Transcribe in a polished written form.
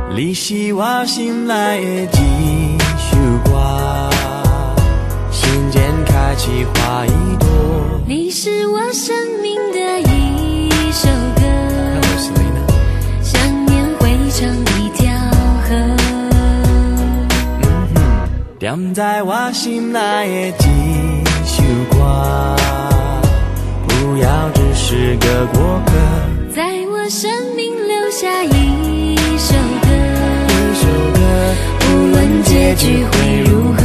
你是我心内的一首歌，心间开启花一朵。 你是我生命的一首歌，想念汇成一条河。 点在我心内的一首歌，不要只是个过客， 在我生命留下一首歌， 一首歌， 无论结局会如何。